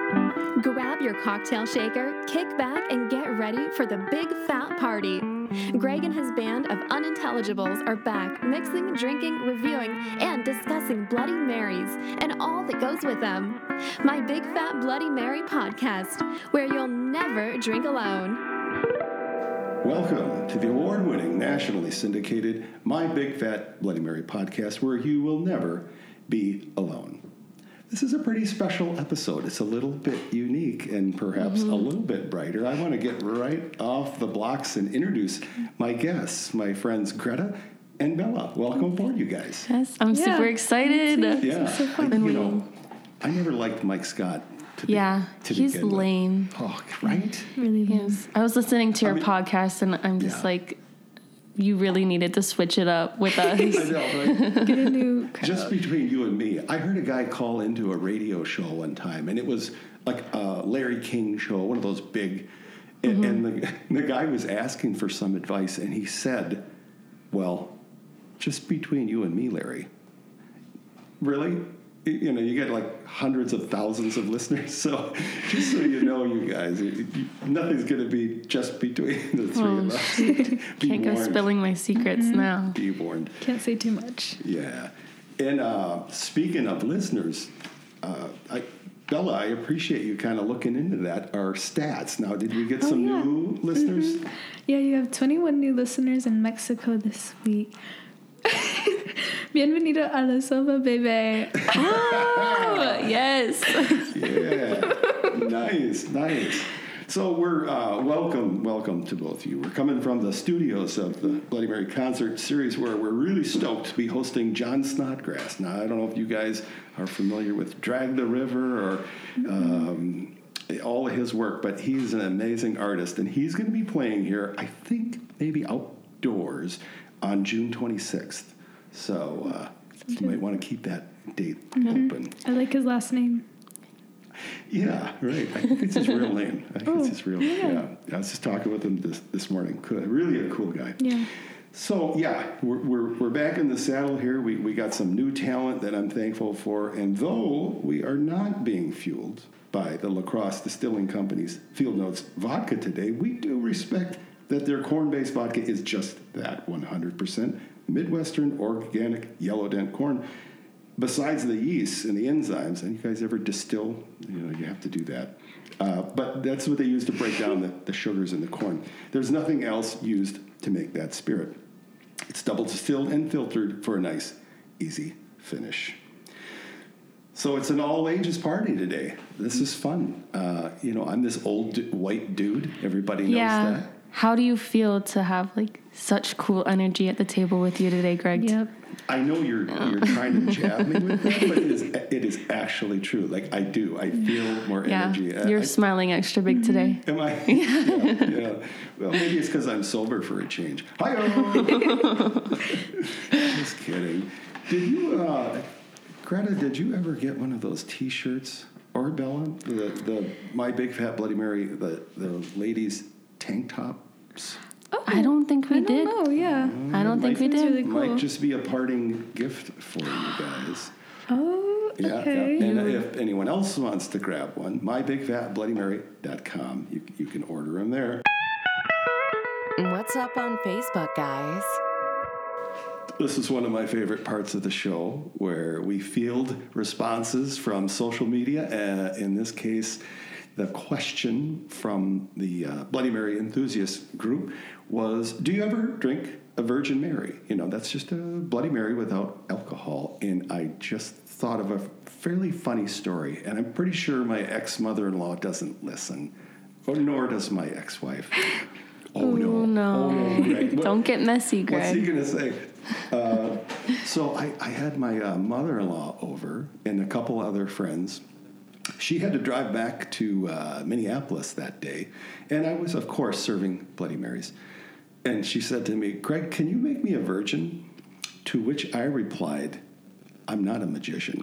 Grab your cocktail shaker, kick back, and get ready for the big fat party. Greg and his band of unintelligibles are back, mixing, drinking, reviewing, and discussing Bloody Marys and all that goes with them. My Big Fat Bloody Mary podcast, where you'll never drink alone. Welcome to the award-winning, nationally syndicated My Big Fat Bloody Mary podcast, where you will never be alone. This is a pretty special episode. It's a little bit unique and perhaps a little bit brighter. I want to get right off the blocks and introduce my guests, my friends Greta and Bella. Welcome aboard, you guys. Yes, I'm super excited. Yeah, so fun. I never liked Mike Scott. He's lame. Oh, right? Really is. I was listening to your podcast, and I'm just like, you really needed to switch it up with us. I know, right? Get a new crowd. Just between you and me, I heard a guy call into a radio show one time, and it was like a Larry King show, one of those big, and the guy was asking for some advice, and he said, well, just between you and me, Larry. Really? You know, you get like hundreds of thousands of listeners, so just so you know, you guys, nothing's going to be just between the three of us. Can't go spilling my secrets now. Be warned. Can't say too much. Yeah. And speaking of listeners, Bella, I appreciate you kind of looking into that, our stats. Now, did we get some new listeners? Yeah, you have 21 new listeners in Mexico this week. Bienvenido a la sopa, baby. Oh, yes. Yeah. Nice. So we're welcome to both of you. We're coming from the studios of the Bloody Mary concert series, where we're really stoked to be hosting John Snodgrass. Now, I don't know if you guys are familiar with Drag the River or all of his work, but he's an amazing artist, and he's going to be playing here, I think, maybe outdoors on June 26th. So you might want to keep that date open. I like his last name. Yeah, right. I think it's his real name. I think it's his real name. Yeah. I was just talking with him this morning. Really a cool guy. Yeah. So, we're back in the saddle here. We got some new talent that I'm thankful for. And though we are not being fueled by the La Crosse Distilling Company's Field Notes vodka today, we do respect that their corn-based vodka is just that, 100% Midwestern organic yellow dent corn. Besides the yeast and the enzymes, and you guys ever distill? You have to do that. But that's what they use to break down the sugars in the corn. There's nothing else used to make that spirit. It's double distilled and filtered for a nice, easy finish. So it's an all-ages party today. This is fun. I'm this old white dude. Everybody knows that. How do you feel to have such cool energy at the table with you today, Greg? Yep. I know you're trying to jab me with that, but it is actually true. I do. I feel more energy. You're smiling extra big today. Am I? Yeah. Well, maybe it's because I'm sober for a change. Hi-yo! Just kidding. Did you, Greta, did you ever get one of those T-shirts? Or Bella? The My Big Fat Bloody Mary, the ladies' tank tops? Oh, I don't think we did. Oh, yeah. I don't think we did. Really cool. Might just be a parting gift for you guys. Oh, okay. Yeah. And if anyone else wants to grab one, mybigfatbloodymary.com. You can order them there. What's up on Facebook, guys? This is one of my favorite parts of the show, where we field responses from social media. In this case, the question from the Bloody Mary enthusiast group was, do you ever drink a Virgin Mary? That's just a Bloody Mary without alcohol. And I just thought of a fairly funny story. And I'm pretty sure my ex-mother-in-law doesn't listen, nor does my ex-wife. Oh, no. Greg. Don't get messy, Greg. What's he going to say? So I had my mother-in-law over and a couple other friends. She had to drive back to Minneapolis that day, and I was, of course, serving Bloody Marys. And she said to me, Greg, can you make me a virgin? To which I replied, I'm not a magician.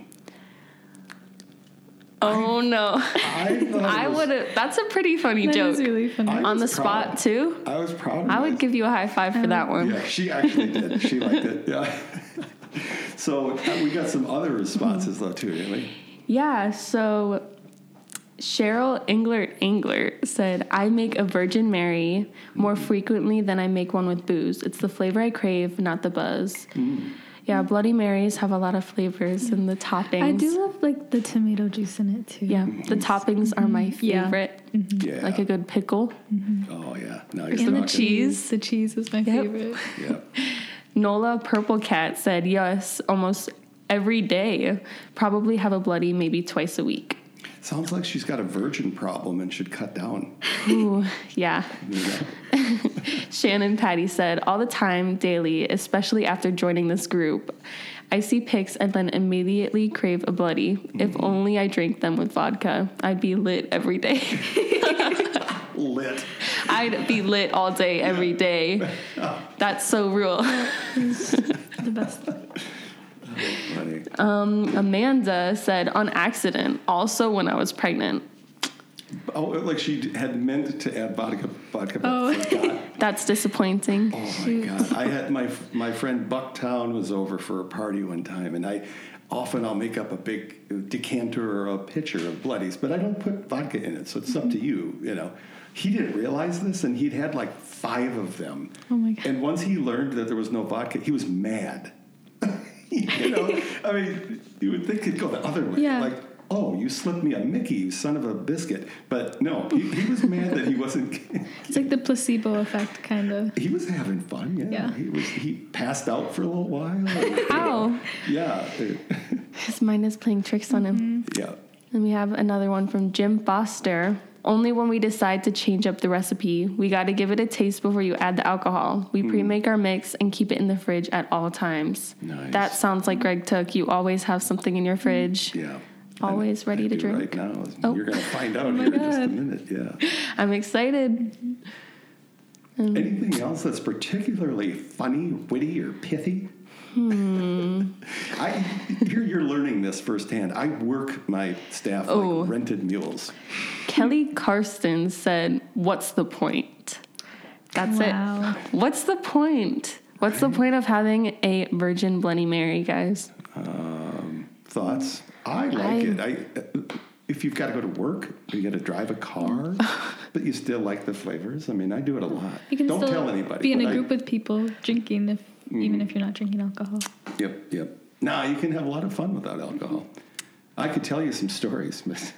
Oh, no. I would have. That's a pretty funny joke. That is really funny. On the spot, too? I was proud of I would give you a high five for that one. Yeah, she actually did. She liked it. Yeah. So we got some other responses, though, too, didn't we? Yeah, so Cheryl Englert said, I make a Virgin Mary more frequently than I make one with booze. It's the flavor I crave, not the buzz. Yeah, Bloody Marys have a lot of flavors and the toppings. I do love like the tomato juice in it too. Yeah, the toppings are my favorite. Yeah. Like a good pickle. Oh, yeah. Now And you're the talking. cheese. The cheese is my favorite. Yeah. Nola Purple Cat said, yes, almost every day. Probably have a Bloody maybe twice a week. Sounds like she's got a virgin problem and should cut down. Ooh, yeah. You know? Shannon Patty said, all the time, daily, especially after joining this group. I see pics and then immediately crave a Bloody. If only I drank them with vodka, I'd be lit every day. Lit. I'd be lit all day, every day. That's so real. The best. Funny. Amanda said, on accident, also when I was pregnant. Oh, like she had meant to add vodka but forgot. That's disappointing. Oh my God! I had my friend Bucktown was over for a party one time, and I'll make up a big decanter or a pitcher of Bloodies, but I don't put vodka in it, so it's up to you. You know, he didn't realize this, and he'd had like 5 of them. Oh my God! And once he learned that there was no vodka, he was mad. You know, I mean, you would think it'd go the other way, Yeah. like, oh, you slipped me a Mickey, you son of a biscuit. But no, he was mad that he wasn't. It's like the placebo effect, kind of. He was having fun, yeah. Yeah. He passed out for a little while. Ow. Yeah. His mind is playing tricks on him. Yeah. And we have another one from Jim Foster. Only when we decide to change up the recipe. We got to give it a taste before you add the alcohol. We pre-make our mix and keep it in the fridge at all times. Nice. That sounds like Greg Took. You always have something in your fridge. Yeah. Always ready I to do drink. right now. Oh. You're going to find out my here in just a God. minute. Yeah. I'm excited. Anything else that's particularly funny, witty, or pithy? You're learning this firsthand. I work my staff like rented mules. Kelly Karsten said, what's the point? That's Wow. it. What's the point? What's the point of having a Virgin Bloody Mary, guys? Thoughts? I like it. If you've got to go to work, you got to drive a car, but you still like the flavors. I mean, I do it a lot. You can Don't still tell anybody. be in but a group with people drinking, even if you're not drinking alcohol. Yep. Nah, you can have a lot of fun without alcohol. I could tell you some stories, but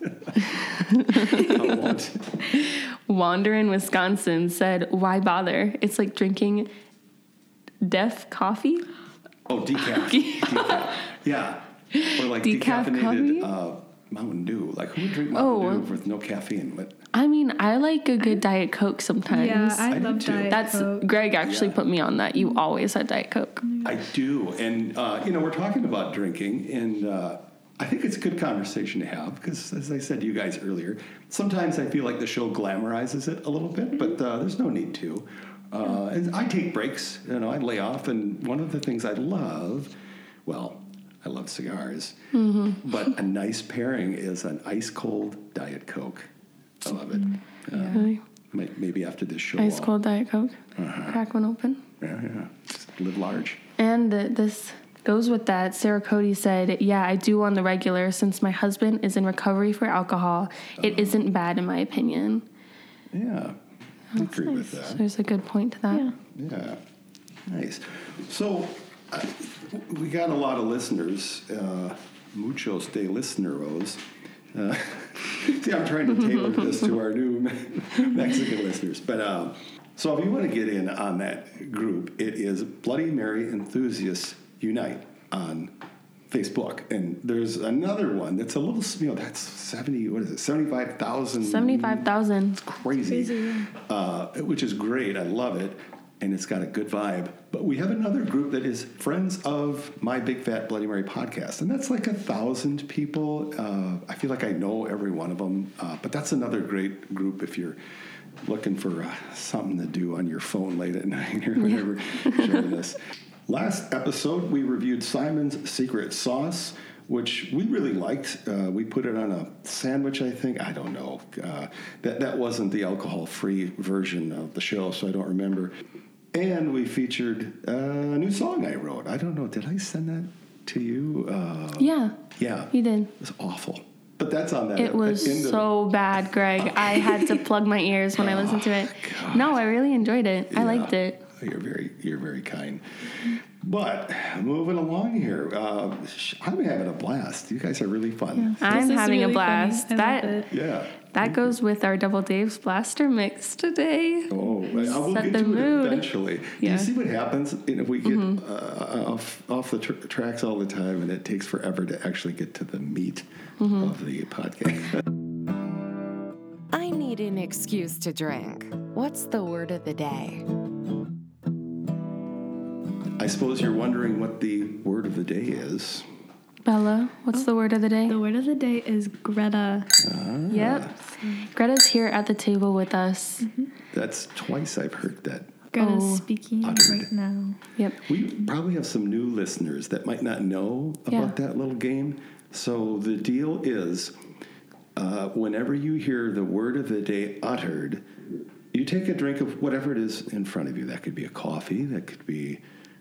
I won't. Wander in Wisconsin said, why bother? It's like drinking deaf coffee. Oh, decaf. Yeah. Or like Decaf decaffeinated Mountain Dew. Like, who would drink Mountain Dew with no caffeine? But I mean, I like a good Diet Coke sometimes. Yeah, I do love too. Diet That's Coke. Greg actually Yeah. put me on that. You always had Diet Coke. I do. And, we're talking about drinking, and I think it's a good conversation to have because, as I said to you guys earlier, sometimes I feel like the show glamorizes it a little bit, but there's no need to. And I take breaks. I lay off, and one of the things I love, I love cigars, but a nice pairing is an ice-cold Diet Coke. I love it. Really? Maybe after this show. Ice I'll- cold Diet Coke. Crack one open. Yeah. Just live large. And this goes with that. Sarah Cody said, yeah, I do on the regular since my husband is in recovery for alcohol. It isn't bad in my opinion. Yeah. I agree with So that. there's a good point to that. Yeah. Yeah. Nice. So we got a lot of listeners. Muchos de listeneros. See, I'm trying to tailor this to our new Mexican listeners. But so if you want to get in on that group, it is Bloody Mary Enthusiasts Unite on Facebook. And there's another one that's a little, that's 75,000. 75,000. It's crazy. Which is great. I love it. And it's got a good vibe. But we have another group that is Friends of My Big Fat Bloody Mary Podcast. And that's like 1,000 people. I feel like I know every one of them. But that's another great group if you're looking for something to do on your phone late at night or whatever. Sharing this. Last episode, we reviewed Simon's Secret Sauce, which we really liked. We put it on a sandwich, I think. I don't know. That wasn't the alcohol-free version of the show, so I don't remember. And we featured a new song I wrote. I don't know. Did I send that to you? Yeah. Yeah. You did. It was awful. But that's on that. It was so bad, Greg. I had to plug my ears when I listened to it. gosh. No, I really enjoyed it. I liked it. You're very kind. But moving along here, I'm having a blast. You guys are really fun. I'm This is having really a blast. funny. I love it. Yeah. That goes with our Double Dave's Blaster mix today. Oh, I will Set get the to mood. it eventually. Do Yeah. you see what happens if we get off the tracks all the time, and it takes forever to actually get to the meat of the podcast? I need an excuse to drink. What's the word of the day? I suppose you're wondering what the word of the day is. Bella, what's the word of the day? The word of the day is Greta. Yep. Greta's here at the table with us. That's twice I've heard that. Greta's speaking uttered. right now. Yep. We probably have some new listeners that might not know about that little game. So the deal is, whenever you hear the word of the day uttered, you take a drink of whatever it is in front of you. That could be a coffee. That could be,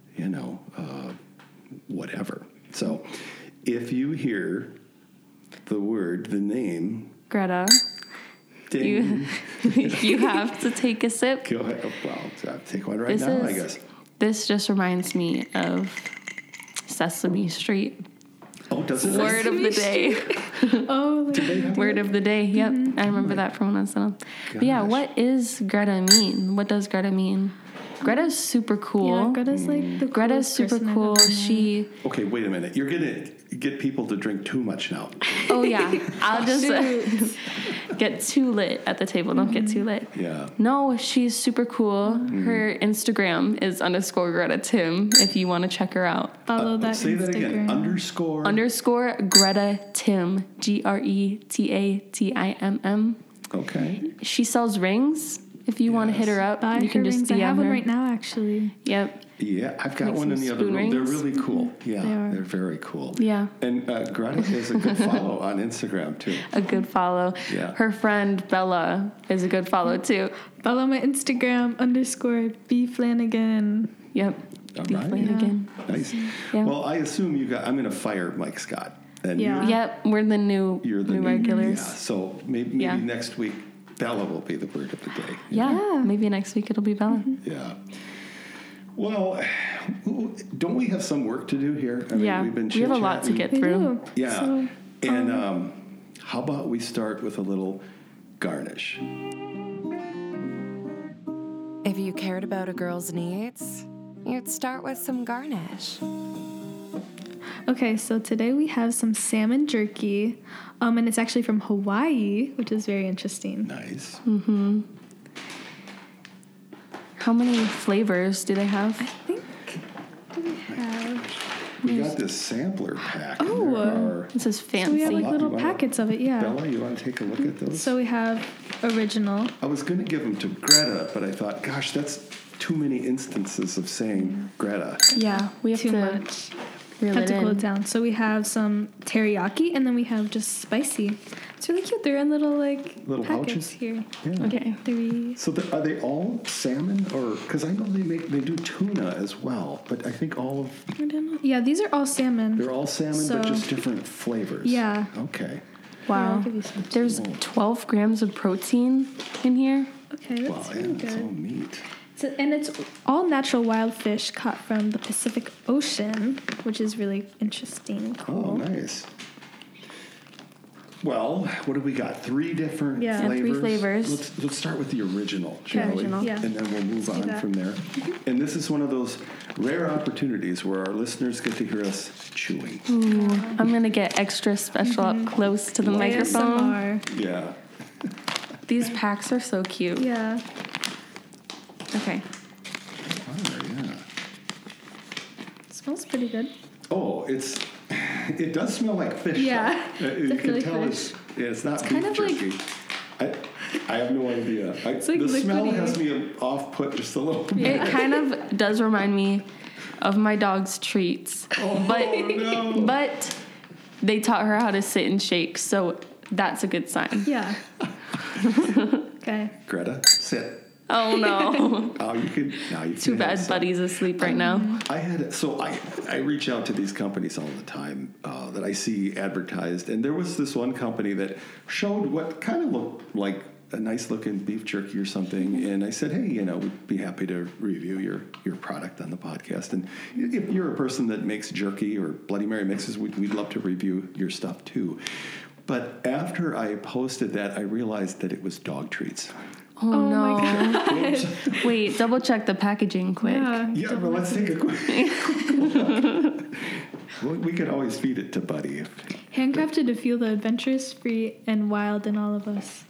whatever. So if you hear the name, Greta, ding, you have to take a sip. go ahead. Well, I'll take one right now, I guess. This just reminds me of Sesame Street. Oh, does it? Word of the day. Oh, Do they have Word that? of the day. Yep. I remember that from when I was little. But yeah, Gosh. what is Greta mean? What does Greta mean? Greta's super cool. yeah, Greta's like the Greta's coolest super person I've cool. ever met. She, Okay, wait a minute. You're going to get people to drink too much now. oh yeah, I'll just get too lit at the table. Don't get too lit. Yeah. No, she's super cool. Her Instagram is _Greta Tim if you want to check her out. Follow that Say Instagram. that again. Underscore. _Greta Tim, GRETATIMM. Okay. She sells rings. If you want to hit her up, Buy you can her just rings. DM I have her. one right now, actually. Yep. Yeah, I've got Make one in some the other spoon room. They're rings. really cool. Yeah, They are. they're very cool. Yeah. And Greta is a good follow on Instagram, too. A good follow. Yeah. Her friend Bella is a good follow too. Follow my Instagram _B Flanagan. Yep. All B right. Flanagan. Nice. Yeah. Well, I assume I'm going to fire Mike Scott. And Yeah. Yep. We're the new you're the new new- regulars. Yeah, so maybe Yeah. next week, Bella will be the word of the day. Yeah. Maybe next week it'll be Bella. Yeah. Well, don't we have some work to do here? I mean, Yeah. we've been We have a lot to chit-chatting. get We through. do. Yeah. So, And how about we start with a little garnish? If you cared about a girl's needs, you'd start with some garnish. okay, so today we have some salmon jerky, and it's actually from Hawaii, which is very interesting. Nice. How many flavors do they have? I think we have. We got this sampler pack. and Oh. there are- This is So we fancy. have like You little wanna- packets of it, yeah. Bella, you want to take a look at those? So we have original. I was going to give them to Greta, but I thought, gosh, that's too many instances of saying Greta. Yeah, we have Too to much. reel Have it to cool in. it down. So we have some teriyaki, and then we have just spicy. It's really cute. They're in little Little packets pouches? here. Yeah. Okay. 3. So are they all salmon, or because I know they do tuna as well, but I think all of I don't know. Yeah, these are all salmon. they're all salmon, So- but just different flavors. Yeah. Okay. Wow. I'll give you some. There's 12 grams of protein in here. Okay, Wow, that's yeah, really it's all good. meat. And it's all natural wild fish caught from the Pacific Ocean, which is really interesting. Oh, Cool. nice. Well, what do we got? 3 different Yeah. flavors. Yeah, 3 flavors. Let's start with the original, shall we? Original. Yeah. And then we'll move Let's do on that. from there. And this is one of those rare opportunities where our listeners get to hear us chewing. I'm gonna get extra special up close to the microphone. ASMR. Yeah. These packs are so cute. Yeah. Okay. Oh, yeah. It smells pretty good. Oh, it does smell like fish. Yeah, though. You definitely can tell fish. it's not kind beef of like- jerky. I have no idea. like the smell liquidy. has me off put just a little bit. It kind of does remind me of my dog's treats. but no. but they taught her how to sit and shake, so that's a good sign. Yeah. Okay. Greta, sit. Oh no. Oh, you can. Now you Too can have bad some. Buddy's asleep right now. I reach out to these companies all the time that I see advertised, and there was this one company that showed what kind of looked like a nice looking beef jerky or something, and I said, hey, we'd be happy to review your product on the podcast, and if you're a person that makes jerky or Bloody Mary mixes, we'd love to review your stuff too. But after I posted that, I realized that it was dog treats. Oh no. my God. Wait, double check the packaging quick. Yeah, well, let's take a quick well, we could always feed it to Buddy. Handcrafted to feel the adventurous, free, and wild in all of us.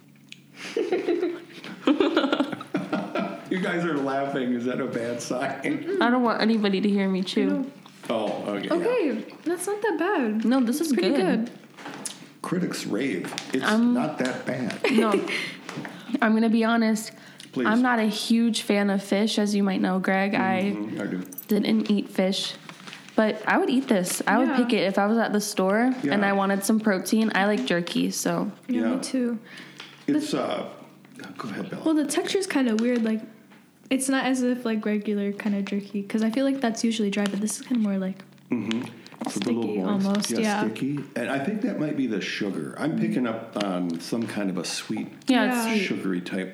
You guys are laughing. Is that a bad sign? I don't want anybody to hear me chew. Oh, okay. Okay, that's not that bad. No, this is Pretty good. Critics rave. It's not that bad. No. I'm going to be honest. Please. I'm not a huge fan of fish, as you might know, Greg. I do. Didn't eat fish. But I would eat this. I would Yeah. pick it if I was at the store Yeah. and I wanted some protein. I like jerky, so. Yeah, Yeah. me too. It's go ahead, Bella. Well, the texture's kind of weird. Like, it's not as if like regular kind of jerky, because I feel like that's usually dry, but this is kind of more like It's sticky a little more, almost, yeah. sticky. And I think that might be the sugar. I'm picking up on some kind of a sweet, Yeah, Yeah. it's sweet. sugary type.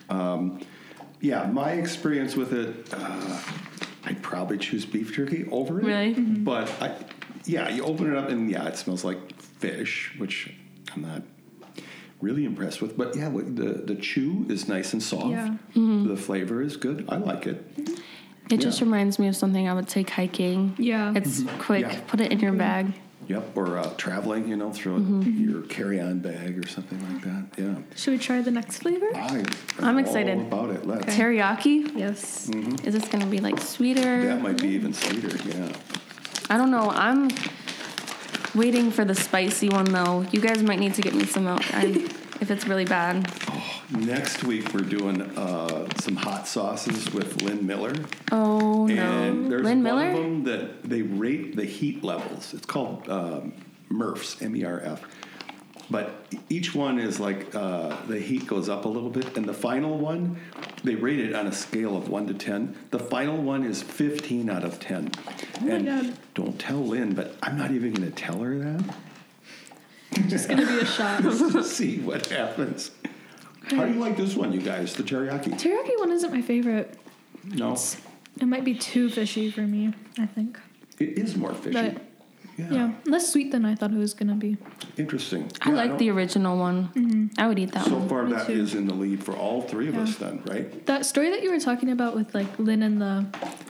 My experience with it, I'd probably choose beef jerky over it. Really? But you open it up and it smells like fish, which I'm not really impressed with. But yeah, the chew is nice and soft. Yeah. The flavor is good. I like it. It just Yeah. reminds me of something I would take hiking. Yeah. It's quick. Yeah. Put it in your bag. Yep, or traveling, throw it in your carry-on bag or something like that. Yeah. Should we try the next flavor? I'm excited. All about it. Let's. Teriyaki? Yes. Is this going to be like sweeter? That might be even sweeter. Yeah. I don't know. I'm waiting for the spicy one though. You guys might need to get me some milk if it's really bad. Next week we're doing some hot sauces with Lynn Miller. Oh And no. there's Lynn one Miller? of them that they rate the heat levels. It's called MERFs, MERF. But each one is like the heat goes up a little bit. And the final one, they rate it on a scale of 1 to 10. The final one is 15 out of 10. my God. Don't tell Lynn, but I'm not even going to tell her that. It's gonna be a shot. See what happens. How do you like this one, you guys? The teriyaki? Teriyaki one isn't my favorite. No, It might be too fishy for me, I think. it is more fishy. But yeah, less sweet than I thought it was gonna be. Interesting. I Yeah, like don't- the original one. I would eat that So one. far, Me that too. is in the lead for all three of Yeah. us, then, right? That story that you were talking about with like Lynn and the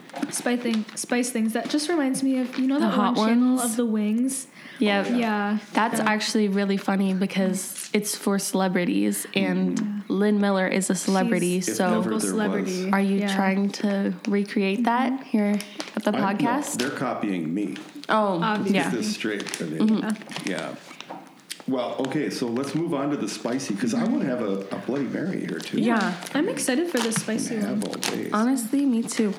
spice things, that just reminds me of, The that hot one channel ones? of the wings. Yeah. Yeah. That's Yeah. actually really funny because it's for celebrities and Lynn Miller is a celebrity. She's If So ever local there celebrity. was. are you Yeah. trying to recreate that here at the No, podcast? they're copying me. Oh, Obviously. yeah. Get this straight. I mean, yeah. Well, okay, so let's move on to the spicy, because I want to have a Bloody Mary here, too. Yeah. I'm excited for the spicy one. Have all days. Honestly, me too.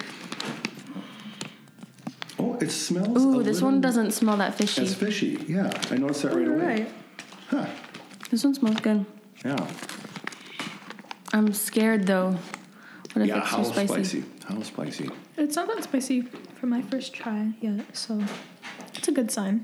Oh, it smells Ooh, a this little one doesn't smell that fishy. as fishy. Yeah, I noticed that right All away. right. Huh. This one smells good. Yeah. I'm scared though. What if Yeah, it's how too spicy? spicy? How spicy? It's not that spicy for my first try yet, so it's a good sign.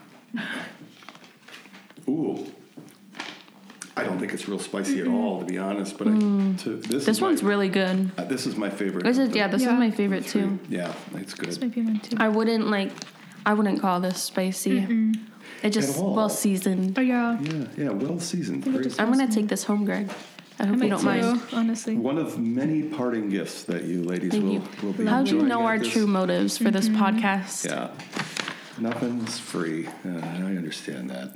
Ooh. I don't think it's real spicy at all, to be honest, but This one's really good. This is my favorite. This of is the- this Yeah. is my favorite three. too. Yeah, it's good. This might be mine too. I wouldn't call this spicy. It just At all. well seasoned. Oh yeah. Yeah, well seasoned. it Very just- I'm gonna take this home, Greg. I hope I you might don't too, mind. honestly. One of many parting gifts that you ladies Thank will, you. will be How do you enjoying know at our this. true motives for this podcast? Yeah. Nothing's free. I understand that.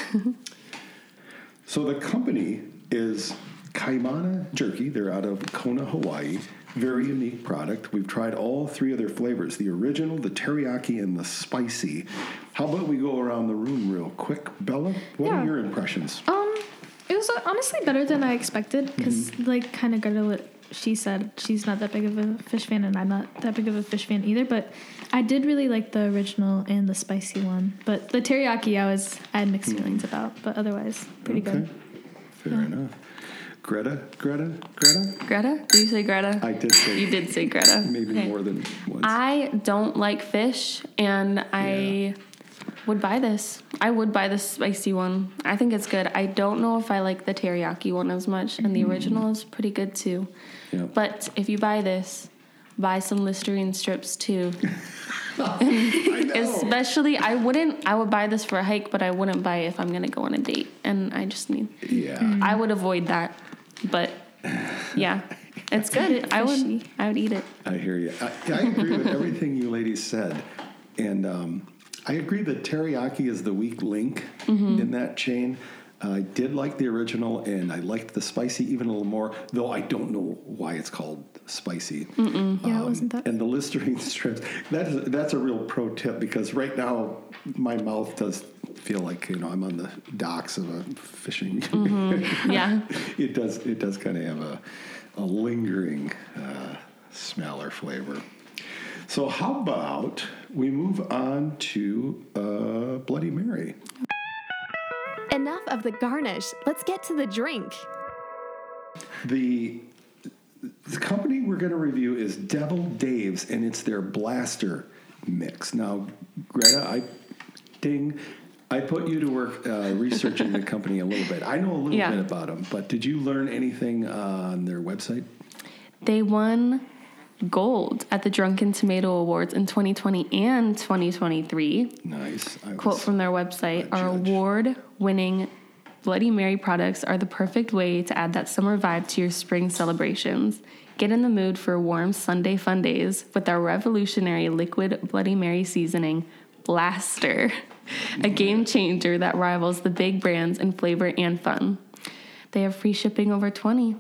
So the company is Kaimana Jerky. They're out of Kona, Hawaii. Very unique product. We've tried all three of their flavors, the original, the teriyaki, and the spicy. How about we go around the room real quick? Bella, what Yeah. are your impressions? It was honestly better than I expected because, like, kind of got what she said. She's not that big of a fish fan, and I'm not that big of a fish fan either. But I did really like the original and the spicy one. But the teriyaki, I had mixed feelings about. But otherwise, pretty good. Fair enough. Greta? Greta? Did you say Greta? I did say. You did say Greta. Maybe Okay. more than once. I don't like fish, and I would buy this. I would buy the spicy one. I think it's good. I don't know if I like the teriyaki one as much, and the original is pretty good too. Yeah. But if you buy this, buy some Listerine strips too. I know. Especially, I would buy this for a hike, but I wouldn't buy it if I'm going to go on a date. And I just need, Yeah. I would avoid that. But yeah, it's good. I would eat it. I hear you. I agree with everything you ladies said. And I agree that teriyaki is the weak link in that chain. I did like the original, and I liked the spicy even a little more, though I don't know why it's called spicy. Yeah, it wasn't that. And the Listerine strips, that's a real pro tip, because right now my mouth does feel like, I'm on the docks of a fishing. Yeah. It does kind of have a lingering smell or flavor. So how about we move on to Bloody Mary? Enough of the garnish. Let's get to the drink. The company we're going to review is Devil Dave's, and it's their Blaster mix. Now, Greta, I put you to work researching the company a little bit. I know a little bit about them, but did you learn anything on their website? They won gold at the Drunken Tomato Awards in 2020 and 2023. Nice. Quote from their website, our award-winning Bloody Mary products are the perfect way to add that summer vibe to your spring celebrations. Get in the mood for warm Sunday fun days with our revolutionary liquid Bloody Mary seasoning, Blaster, a game changer that rivals the big brands in flavor and fun. They have free shipping over 20,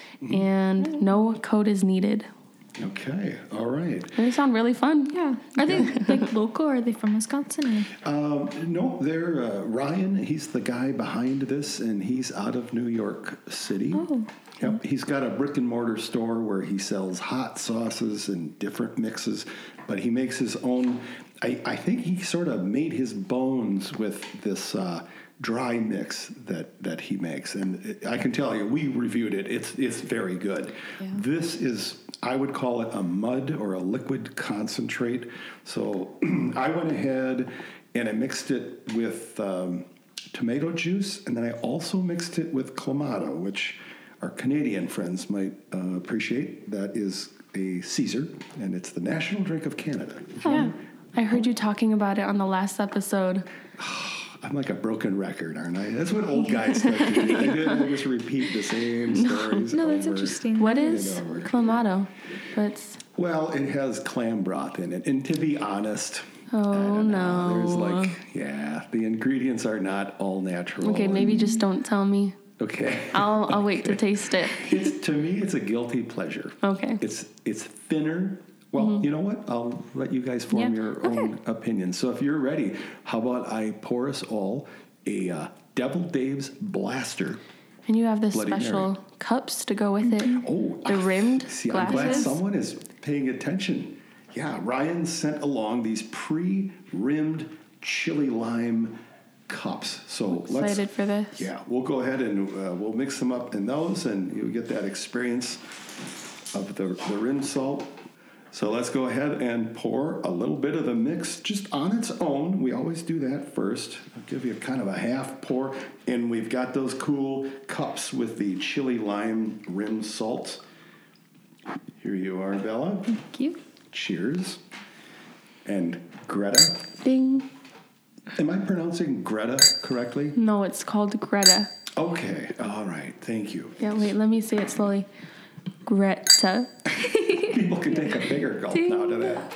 and no code is needed. Okay, all right. They sound really fun. Yeah. Are they like local, or are they from Wisconsin? No, they're Ryan. He's the guy behind this, and he's out of New York City. Oh. Yep. He's got a brick and mortar store where he sells hot sauces and different mixes, but he makes his own. I think he sort of made his bones with this dry mix that he makes, and I can tell you, we reviewed it. It's very good. Yeah. This is, I would call it a mud or a liquid concentrate. So I went ahead and I mixed it with tomato juice, and then I also mixed it with Clamato, which our Canadian friends might appreciate. That is a Caesar, and it's the national drink of Canada. Yeah. I heard you talking about it on the last episode. I'm like a broken record, aren't I? That's what old guys like to do. I just repeat the same stories. No, that's over interesting. What is Clamato? Well, it has clam broth in it. And to be honest, oh no. There's the ingredients are not all natural. Okay, maybe just don't tell me. Okay. I'll wait to taste it. To me, it's a guilty pleasure. Okay. It's thinner. Well, you know what? I'll let you guys form your own opinion. So if you're ready, how about I pour us all a Devil Dave's Blaster. And you have the Bloody special Mary. cups to go with it. Oh. The rimmed see, glasses. I'm glad someone is paying attention. Yeah, Ryan sent along these pre-rimmed chili lime cups. So I'm excited for this. Yeah, we'll go ahead and we'll mix them up in those, and you'll get that experience of the rimmed salt. So let's go ahead and pour a little bit of the mix just on its own. We always do that first. I'll give you kind of a half pour. And we've got those cool cups with the chili lime rimmed salt. Here you are, Bella. Thank you. Cheers. And Greta. Ding. Am I pronouncing Greta correctly? No, it's called Greta. Okay. All right. Thank you. Yeah, wait, let me say it slowly. Greta. People can take a bigger gulp now to that.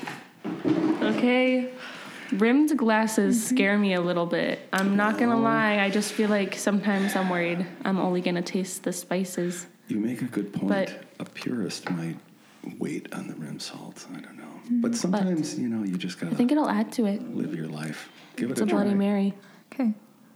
Okay. Rimmed glasses scare me a little bit. I'm not going to lie. I just feel like sometimes I'm worried I'm only going to taste the spices. You make a good point. But a purist might wait on the rim salt. I don't know. But sometimes, you just got to I think it'll add to it. live your life. Give It's it a a try. Bloody Mary. Okay.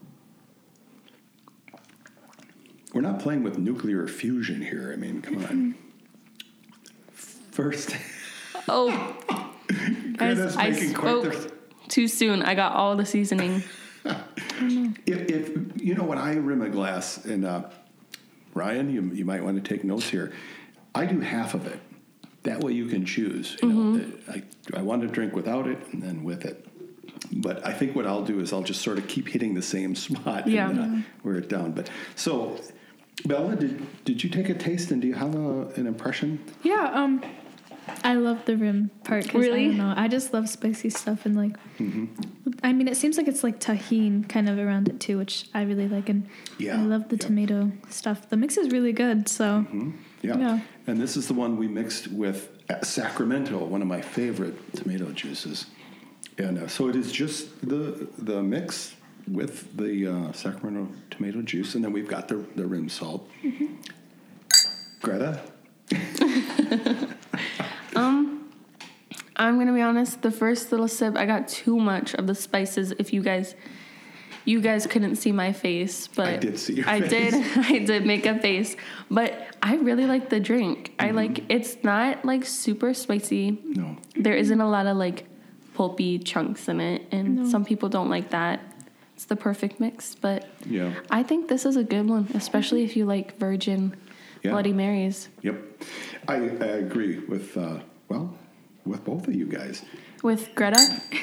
We're not playing with nuclear fusion here. I mean, come on. First. Oh. Greta's I making quite spoke too soon. I got all the seasoning. If when I rim a glass, and Ryan, you might want to take notes here. I do half of it. That way you can choose. You know, I want to drink without it and then with it. But I think what I'll do is I'll just sort of keep hitting the same spot and wear it down. But so, Bella, did you take a taste and do you have an impression? Yeah, I love the rim part. 'Cause Really? I don't know. I just love spicy stuff and like. I mean, it seems like it's like tahini kind of around it too, which I really like, and I love the tomato stuff. The mix is really good. So. Yeah. And this is the one we mixed with Sacramento, one of my favorite tomato juices. And so it is just the mix with the Sacramento tomato juice, and then we've got the rim salt. Greta? I'm going to be honest, the first little sip, I got too much of the spices. If you guys couldn't see my face, but I did see your face. I did make a face, but I really like the drink. I like, it's not like super spicy. No. There isn't a lot of like pulpy chunks in it, and some people don't like that. It's the perfect mix, but I think this is a good one, especially if you like virgin Bloody Marys. Yep. I agree with, with both of you guys. With Greta?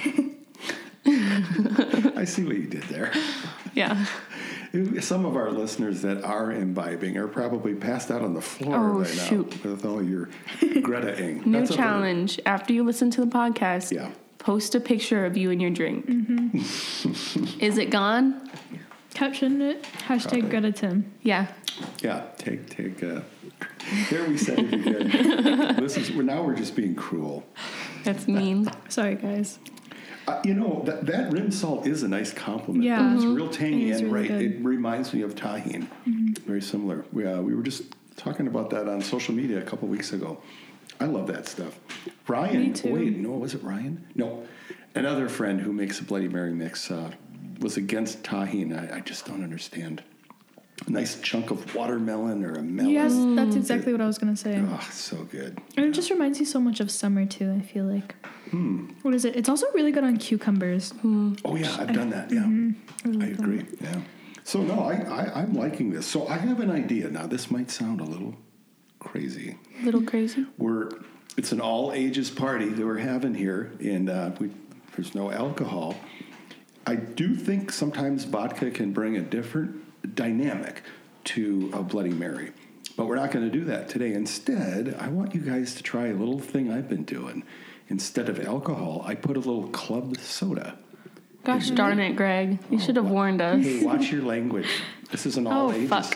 I see what you did there. Yeah. Some of our listeners that are imbibing are probably passed out on the floor right now with all your Greta-ing. New challenge. After you listen to the podcast, post a picture of you and your drink. Is it gone? Caption it. Hashtag Greta Tim. Yeah. Yeah. Take. There we said it again. Now we're just being cruel. That's mean. Sorry, guys. That rim salt is a nice compliment. Yeah. It's real tangy and really good. It reminds me of tahini. Very similar. We were just talking about that on social media a couple weeks ago. I love that stuff. Ryan. Me too. Wait, no, was it Ryan? No. Another friend who makes a Bloody Mary mix was against tahini. I just don't understand. A nice chunk of watermelon or a melon. Yes, that's exactly what I was going to say. Oh, so good. And it just reminds you so much of summer, too, I feel like. What is it? It's also really good on cucumbers. Oh, yeah, I've done that, I agree, yeah. So, no, I'm liking this. So, I have an idea. Now, this might sound a little crazy. Little crazy? It's an all-ages party that we're having here, and there's no alcohol. I do think sometimes vodka can bring a different dynamic to a Bloody Mary. But we're not going to do that today. Instead, I want you guys to try a little thing I've been doing. Instead of alcohol, I put a little club soda. Gosh darn it, Greg. You should have warned us. Hey, watch your language. This is an all ages. Fuck.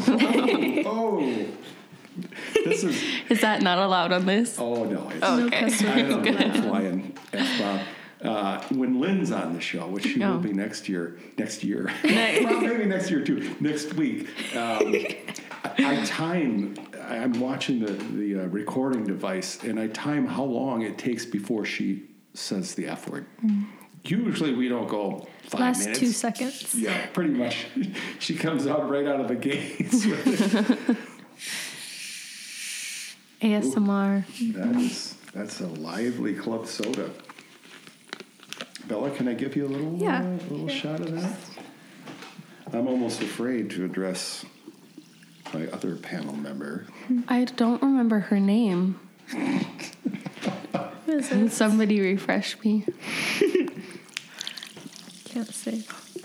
This is... Is that not allowed on this? Oh, no. It's, Okay. I don't know. Flying F-bomb. When Lynn's on the show, which she will be next year, well, maybe next year too, next week, I'm watching the recording device, and I time how long it takes before she says the F word. Usually we don't go 5 minutes. Last 2 seconds. Yeah, pretty much. She comes out right out of the gates with it. ASMR. That's a lively club soda. Bella, can I give you a little shot of that? I'm almost afraid to address my other panel member. I don't remember her name. What is it? Somebody refresh me. Can't say.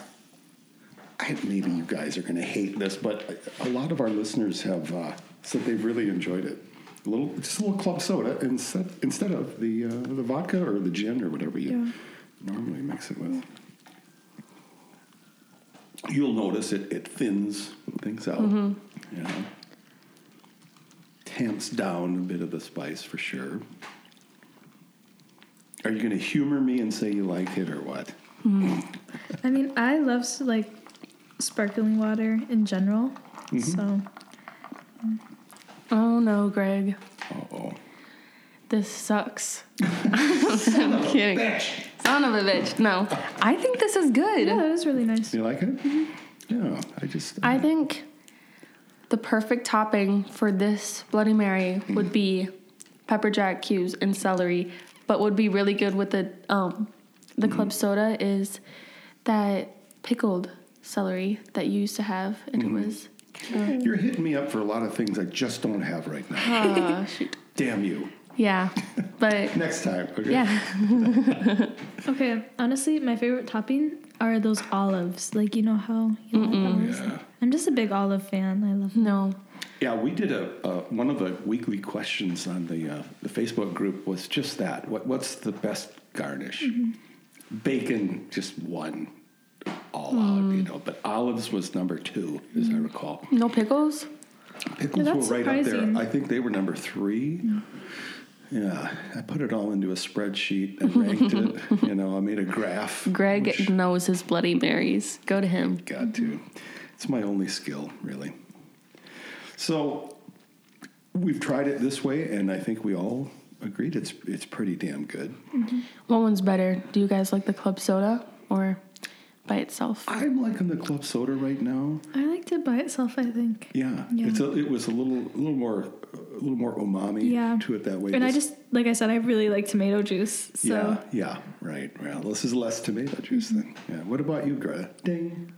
Maybe you guys are going to hate this, but a lot of our listeners have said they've really enjoyed it. Just a little club soda instead of the vodka or the gin or whatever you normally mix it with. You'll notice it thins things out. Tamps down a bit of the spice for sure. Are you going to humor me and say you like it or what? I mean, I love sparkling water in general. So. Oh no, Greg. Uh-oh. This sucks. I'm kidding. Son of a bitch. No. I think this is good. Yeah, it is really nice. You like it? Yeah, I think the perfect topping for this Bloody Mary would be pepper jack cubes and celery, but would be really good with the club soda is that pickled celery that you used to have, and it was You're hitting me up for a lot of things I just don't have right now. Shoot. Damn you. Yeah, but Next time. Okay. yeah. Okay, honestly, my favorite topping are those olives. Like, you know how you like olives? Yeah. I'm just a big olive fan. I love them. No. Yeah, we did one of the weekly questions on the Facebook group was just that. What's the best garnish? Bacon, just one, all out, but olives was number 2, as I recall. No pickles? Pickles Yeah, were that's right up surprising. there. I think they were number 3. Yeah, I put it all into a spreadsheet and ranked it. I made a graph. Greg which- knows his Bloody Marys. Go to him. Got to. It's my only skill, really. So we've tried it this way, and I think we all agreed it's pretty damn good. What one's better? Do you guys like the club soda or by itself? I'm liking the club soda right now. I liked it by itself, I think. Yeah, Yeah. it was a little more umami Yeah. to it that way. And I This- just, like I said, I really like tomato juice. So yeah, right. Well, this is less tomato juice then. Yeah. What about you, Greta? Ding.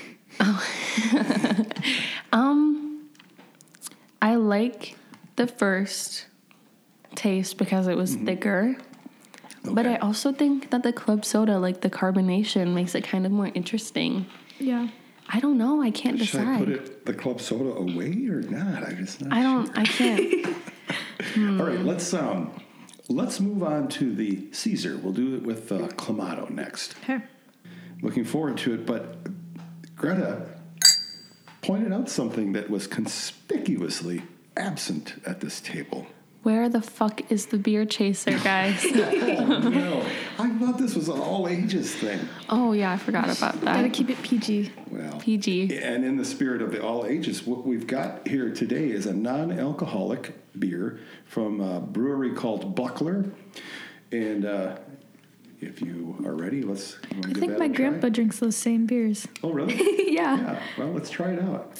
I like the first taste because it was thicker. But Okay. I also think that the club soda, like the carbonation, makes it kind of more interesting. yeah. I don't know. I can't Should decide. I put the club soda away or not? I'm just not I can't. All right, let's move on to the Caesar. We'll do it with Clamato next. Okay. Looking forward to it, but Greta pointed out something that was conspicuously absent at this table. Where the fuck is the beer chaser, guys? No, I thought this was an all ages thing. Oh, yeah, I forgot about Gotta that. keep it PG. Well, PG. And in the spirit of the all ages, what we've got here today is a non-alcoholic beer from a brewery called Buckler. And if you are ready, let's. I think my grandpa drinks those same beers. Oh, really? Yeah. Yeah. Well, let's try it out.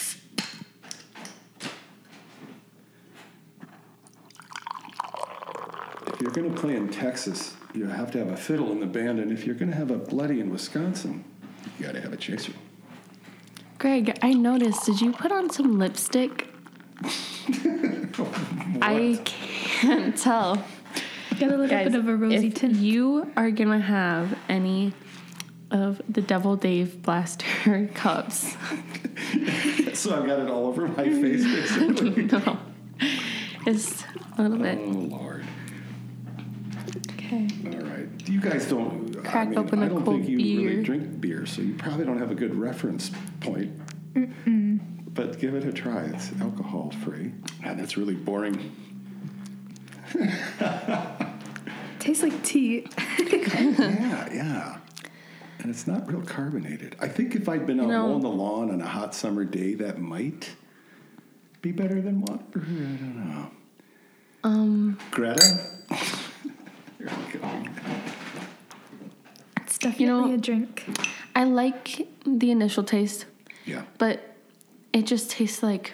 If you're going to play in Texas, you have to have a fiddle in the band, and if you're going to have a bloody in Wisconsin, you got to have a chaser. Greg, I noticed, did you put on some lipstick? I can't tell. Got a little Guys, bit of a rosy if tint. you are going to have any of the Devil Dave Blaster cups, So I've got it all over my face, basically. no, it's a little bit. Oh, Lord. Okay. All right. You guys don't. Crack open I a don't cold think you beer. really drink beer, so you probably don't have a good reference point. But give it a try. It's alcohol free. God, that's really boring. Tastes like tea. Yeah. And it's not real carbonated. I think if I'd been out mowing the lawn on a hot summer day, that might be better than water. I don't know. Greta? Here we go. It's definitely a drink. I like the initial taste, Yeah. but it just tastes like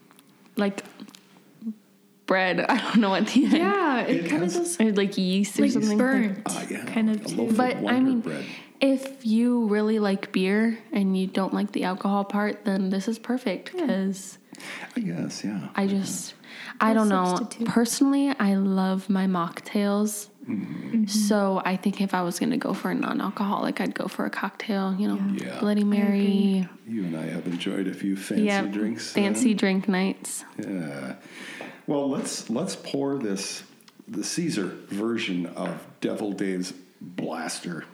bread. I don't know what the Yeah, it It kind of has- does or like yeast or like something. burnt. Yeah. Kind of a too. loaf of But I Wonder mean, bread. if you really like beer and you don't like the alcohol part, then this is perfect because I guess, yeah. I don't know. substitute. Personally, I love my mocktails. Mm-hmm. So I think if I was going to go for a non-alcoholic, I'd go for a cocktail, Yeah. Bloody Mary. You and I have enjoyed a few fancy Yeah, drinks. fancy drink nights. Yeah. Well, let's pour the Caesar version of Devil Dave's Blaster.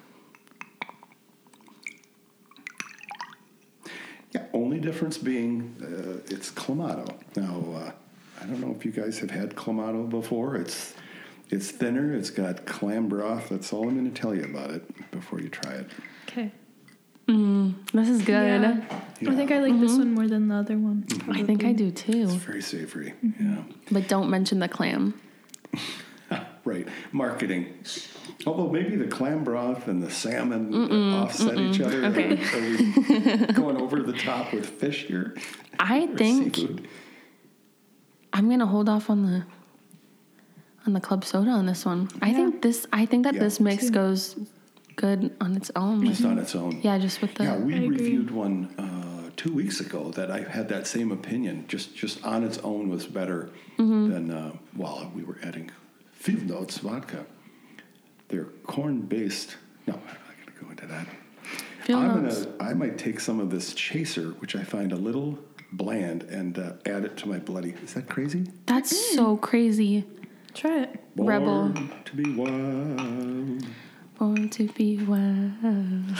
Yeah, only difference being it's Clamato. Now, I don't know if you guys have had Clamato before. It's thinner. It's got clam broth. That's all I'm going to tell you about it before you try it. Okay. This is good. Yeah. I think I like this one more than the other one. I think I do too. It's very savory. Yeah. But don't mention the clam. Right. Marketing. Although maybe the clam broth and the salmon offset each other. Okay. Are we going over the top with fish here? I Or think seafood? I'm gonna hold off on the club soda on this one. I think that Yeah, this mix too. goes good on its own. Just on its own. Yeah, just with the Yeah, we I agree. reviewed one 2 weeks ago that I had that same opinion. Just on its own was better than while we were adding Field Notes vodka. They're corn-based. No, I'm not going to go into that. I might take some of this Chaser, which I find a little bland, and add it to my bloody. Is that crazy? That's so crazy. Try it. Rebel. Born to be wild. Born to be wild.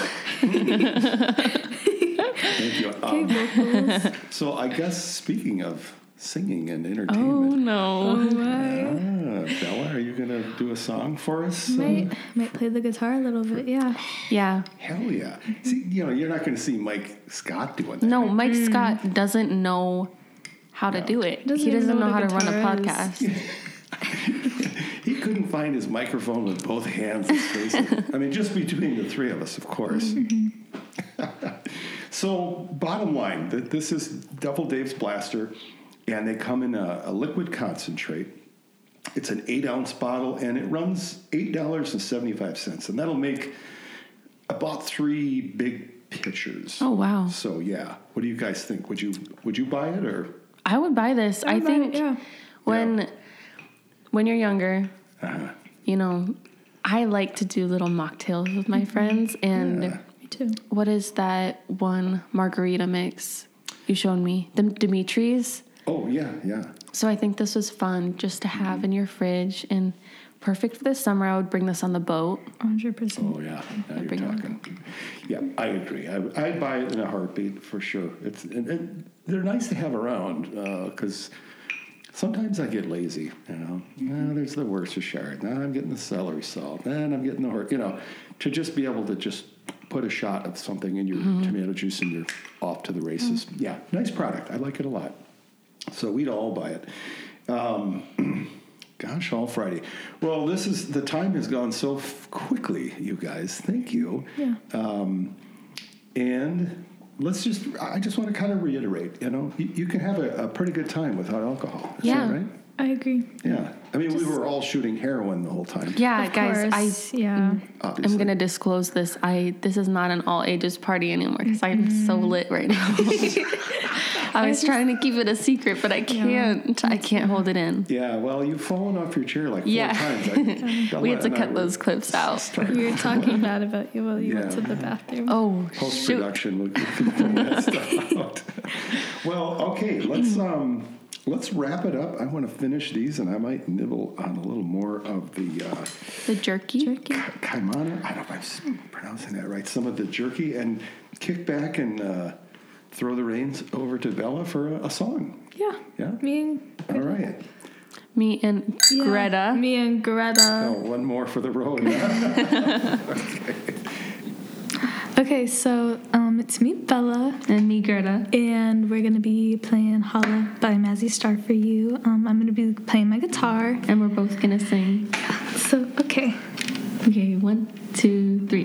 Thank you. So I guess speaking of singing and Oh, entertainment. no. Bella, are you going to do a song for us? Might play the guitar a little bit, yeah. Yeah. Hell yeah. See, you're not going to see Mike Scott doing that. No, Mike Scott doesn't know how to do it. He doesn't know how to run a podcast. He couldn't find his microphone with both hands. It's crazy. I mean, just between the three of us, of course. So, bottom line, this is Double Dave's Blaster, and they come in a liquid concentrate. It's an 8-ounce bottle, and it runs $8.75, and that'll make about 3 big pitchers. Oh, wow. So, yeah. What do you guys think? Would you buy it, or? I would buy this. I think when you're younger, you know, I like to do little mocktails with my friends, and Yeah. Me too. what is that one margarita mix you showed me? The Dimitri's. Oh, yeah. So I think this was fun just to have in your fridge, and perfect for this summer. I would bring this on the boat. 100%. Oh, yeah. Now you're bring it on. talking. Yeah, I agree. I'd buy it in a heartbeat for sure. And they're nice to have around because sometimes I get lazy, you know. There's the Worcestershire. Now I'm getting the celery salt. Then I'm getting the to just be able to just put a shot of something in your tomato juice and you're off to the races. Yeah, nice product. I like it a lot. So we'd all buy it. Gosh, all Friday. Well, the time has gone so quickly, you guys. Thank you. Yeah. And I just want to kind of reiterate, you know, you can have a pretty good time without alcohol. Is that right? I agree. Yeah. I mean, we were all shooting heroin the whole time. Yeah, Of guys, course, I'm Obviously. going to disclose this. This is not an all ages party anymore because I'm so lit right now. I was trying to keep it a secret, but I can't. I can't hold it in. Yeah, well, you've fallen off your chair like 4 times. We had to cut those clips out. We were talking bad about you while you went Yeah. to the bathroom. Oh, shoot. Post-production, we can pull that stuff out. Well, okay, let's wrap it up. I want to finish these, and I might nibble on a little more of the The jerky? Kaimana. I don't know if I'm pronouncing that right. Some of the jerky, and kick back and throw the reins over to Bella for a song. Yeah. Yeah? Me and All right. Me and Greta. Me and Greta. Oh, one more for the road. Okay, so it's me, Bella, And me, Greta. and we're gonna be playing "Holla" by Mazzy Star for you. I'm gonna be playing my guitar. And we're both going to sing. So okay. Okay, 1, 2, 3.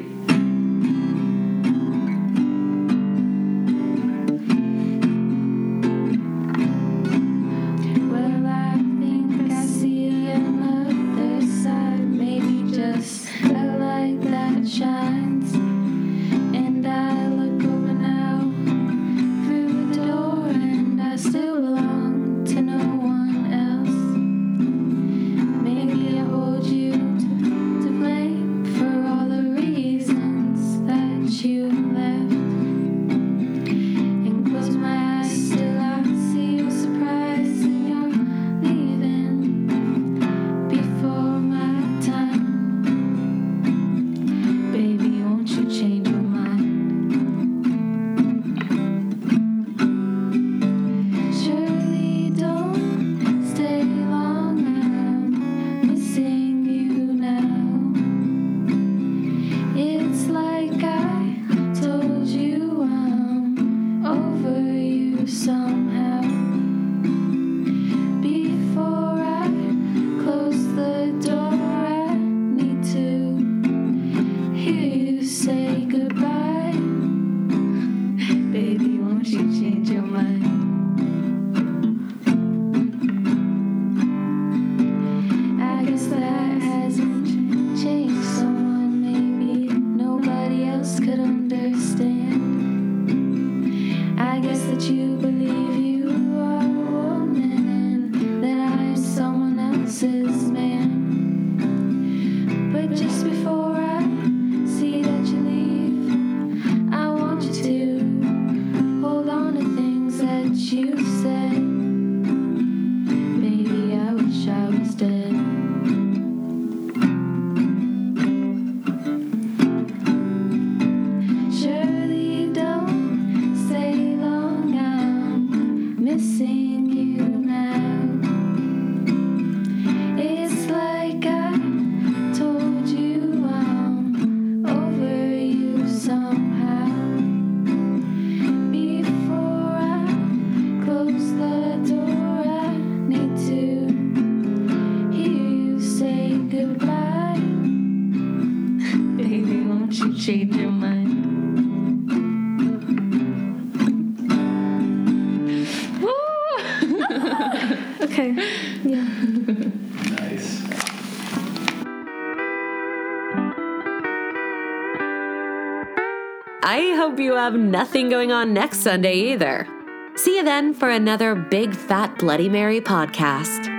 Well, I think I see another side, maybe just a light that shines. And I look over now through the door, and I still belong to no one else. Maybe I hold you to blame for all the reasons that you left. And close my eyes, still I see you surprised, and you're leaving before my time. Baby, won't you change your mind? Surely don't stay long, I'm missing you now. It's like I told you I'm over you somehow. Before I close the door, I need to hear you say goodbye. Baby, won't you change your mind? I guess that hasn't changed someone maybe nobody else could understand. I guess you said, baby, I wish I was dead. Surely don't stay long, I'm missing you now. It's like I told you I'm over you somehow. Before I close the door, I need to hear you say goodbye. Baby, won't you change your mind? Okay. Yeah. Nice. I hope you have nothing going on next Sunday either. See you then for another Big Fat Bloody Mary podcast.